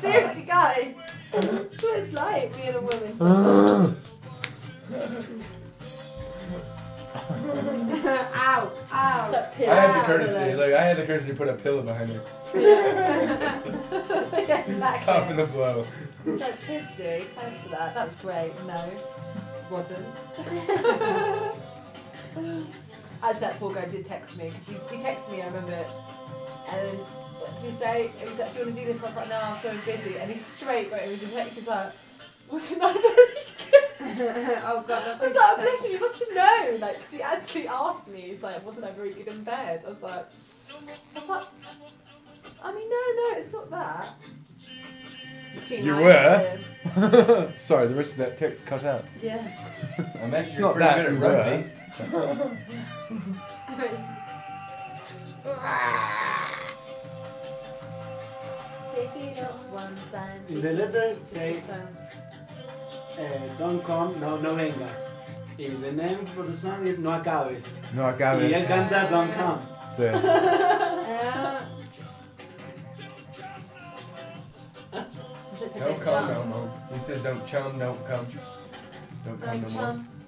Seriously, guys. That's what it's like being a woman sometimes. Ow, ow. I had the courtesy, like I had the courtesy to put a pillow behind her. Yeah, exactly. Soften the blow. It's like, cheers, dude. Thanks for that. That was great. No, wasn't. Actually, that poor guy did text me because he texted me. I remember, and then what did he say? He was like, "Do you want to do this?" I was like, "No, I'm so busy." And he straight wrote me the text. He's like, "Wasn't I very good?" Oh God, that's I was like, "Bless him, you must have known." Like, because he actually asked me. He's like, "Wasn't I very good in bed?" I was like, I mean, no, it's not that. You were? Sorry, the rest of that text cut out. Yeah. I'm actually not that good at rugby. In the letter say, don't come, no vengas. And the name for the song is No Acabes. No acabes. Y él canta Don't Come. Sí. Don't come no more. He says don't chum, don't come. Don't come no more.